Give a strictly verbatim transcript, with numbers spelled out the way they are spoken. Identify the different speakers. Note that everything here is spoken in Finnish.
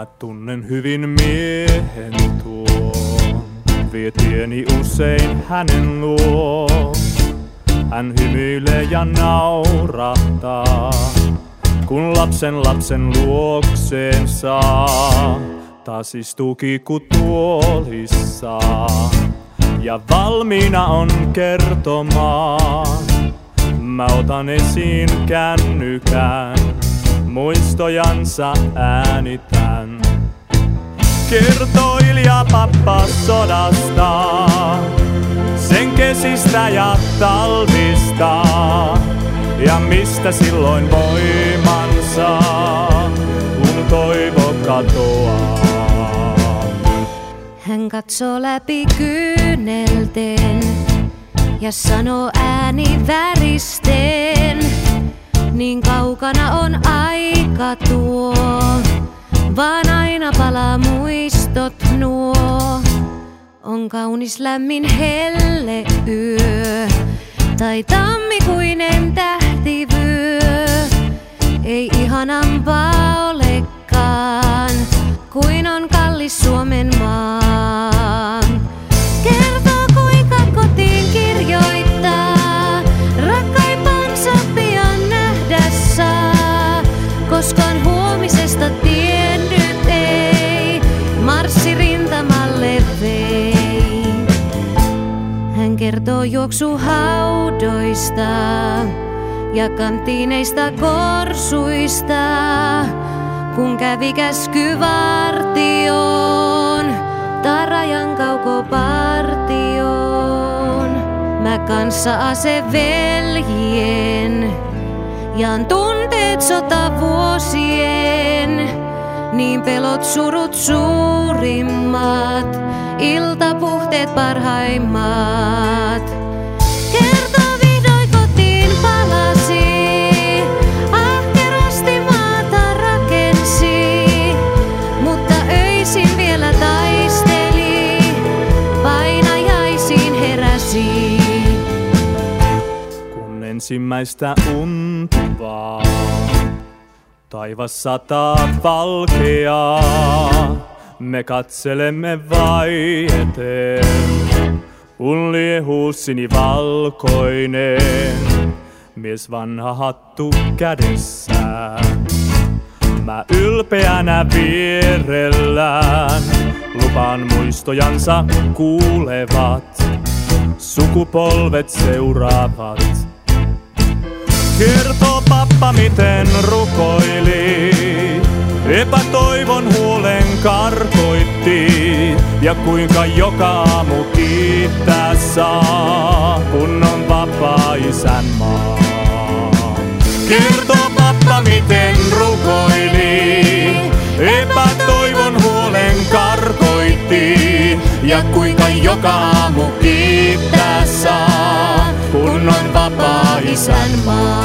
Speaker 1: Mä tunnen hyvin miehen tuon, vie tieni usein hänen luo. Hän hymyilee ja naurahtaa, kun lapsen lapsen luokseen saa. Taas istuu kiikkutuolissaan ja valmiina on kertomaan. Mä otan esiin kännykän, muistojansa äänitän. Kertoo Ilja pappa sodasta, sen kesistä ja talvista, ja mistä silloin voimansa, kun toivo katoaa.
Speaker 2: Hän katsoo läpi kyynelten ja sanoo ääni väristen. Niin kaukana on aika tuo, vaan aina palaa muistot nuo. On kaunis lämmin helle yö, tai tammikuinen tähtivyö. Ei ihanampaa olekaan, kuin on kallis Suomen maa. Kertoo kuinka kotiin kirjoittaa, rakkaipansa pian nähdä saa. Koskaan huomisesta tiennyt ei, marssi rintamalle vei. Hän kertoo juoksuhaudoista ja kanttiineista korsuista, kun kävi käskyvartioon tarajan kaukopartioon. Mä kanssa aseveljen, jaan tunteet sotavuosien, niin pelot surut suurimmat, iltapuhteet parhaimmat. Kertoo vihdoin kotiin palasi, ahkerasti maata rakensi, mutta öisin vielä taisteli, painajaisiin heräsi.
Speaker 1: Kun ensimmäistä unta vaan, taivas sataa valkeaa, me katselemme vaieten, kun liehuu sinivalkoinen, mies vanha hattu kädessään. Mä ylpeänä vierellään, lupaan muistojansa kuulevat, sukupolvet seuraavat. Kertoo pappa miten rukoili, epätoivon huolen karkoitti, ja kuinka joka aamu kiittää saa, kun on vapaa isänmaa. Kertoo pappa miten rukoili, epätoivon huolen karkoitti, ja kuinka joka aamu kiittää saa, kun on vapaa isänmaa.